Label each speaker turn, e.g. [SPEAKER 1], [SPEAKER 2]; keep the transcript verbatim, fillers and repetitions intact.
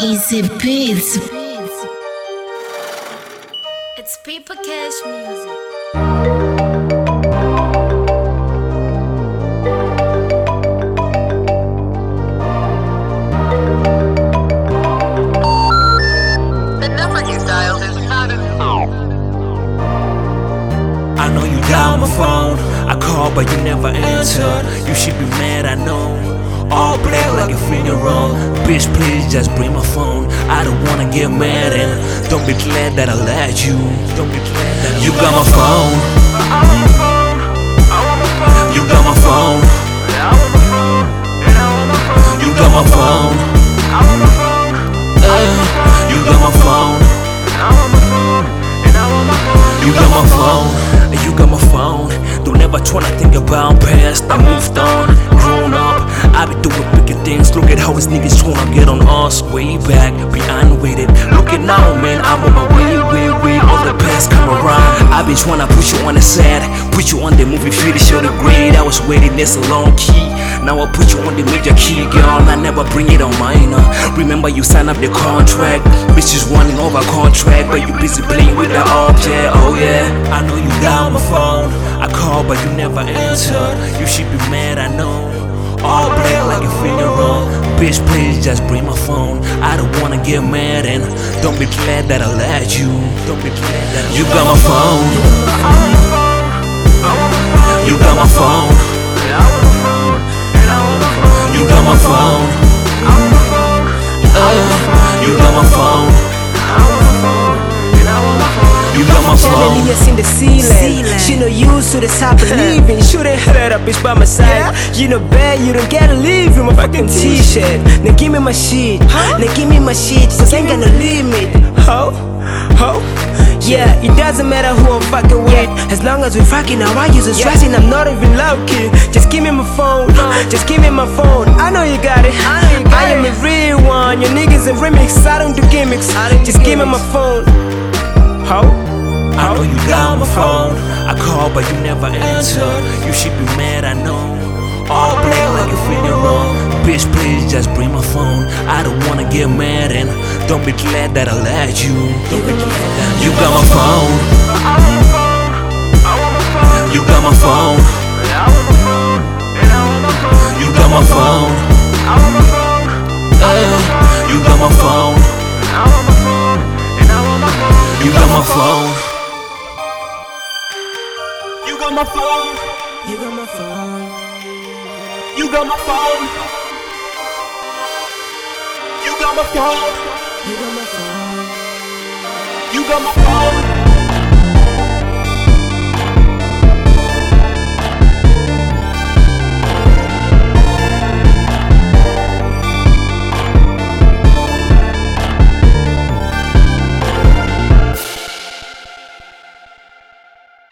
[SPEAKER 1] Easy beats.
[SPEAKER 2] It's Paper Cash Music.
[SPEAKER 3] The number you dialed is not in.
[SPEAKER 4] I know you dialed my phone. I called but you never answered. You should be mad, I know. All black like a funeral. Bitch, please just bring my phone. I don't wanna get mad and don't be glad that I let you. Don't be glad that you got my phone. You got my phone. You got my phone. Uh, you got my phone. You got my phone. You got my phone. Don't ever tryna think about past. I moved on, grown up. I be doing bigger things. Look at how these niggas tryna get on us. Way back, behind waited. Look at now, man. I'm on my way, way, way. All the past come around. I been tryna put you on the set, put you on the movie field to show the grade. I was waiting, that's a long key. Now I put you on the major key, girl. I never bring it on minor. Remember you signed up the contract. Bitches running over contract, but you busy playing with the object. Oh yeah, I know you dialed my phone. I called but you never answered. You should be mad, I know. All black like a funeral. Bitch, please just bring my phone. I don't wanna get mad and don't be glad that I let you. Don't be glad that I you got my phone. You got my phone. You got my phone. Uh, you got my phone. You got my phone.
[SPEAKER 5] Chandeliers in the ceiling. She no used to this type of living. Shouldn't have that bitch by my side. You know bad, you don't gotta leave in my fucking t-shirt. Now give me my shit. Now give me my shit. Cause I ain't got no limit. Ho, ho. Yeah, it doesn't matter who I'm fucking with. As long as we fucking, now I use a stressing. I'm not even low-key. Just give me my phone. Just give me my phone. I know you got it. I am a real one. Your niggas a remix. I don't do gimmicks. Just give me my phone. Ho?
[SPEAKER 4] I know you dialed my phone. I called but you never answered. You should be mad, I know. All black like a funeral. Bitch, please just bring my phone. I don't wanna get mad and don't be glad that I let you. Don't be glad that you got my phone. You got my phone. You got my phone. Uh, you got my phone. You got my phone. You got my phone.
[SPEAKER 5] You got my phone.
[SPEAKER 4] You got my phone. You got my phone.
[SPEAKER 5] You got my phone.
[SPEAKER 4] You got my phone.